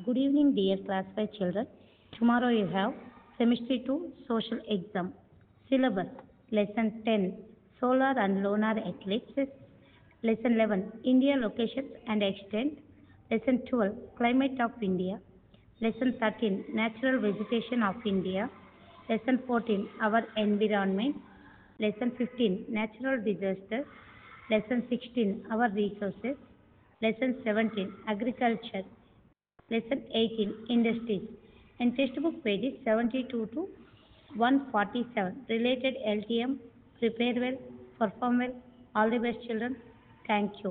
Good evening, dear class 5 children. Tomorrow you have Semester 2 Social Exam. Syllabus Lesson 10 Solar and Lunar Eclipses. Lesson 11 India Locations and Extent. Lesson 12 Climate of India. Lesson 13 Natural Vegetation of India. Lesson 14 Our Environment. Lesson 15 Natural Disasters. Lesson 16 Our Resources. Lesson 17 Agriculture. Lesson 18 Industries and textbook pages 72 to 147. Related LTM. Prepare well, perform well. All the best, children. Thank you.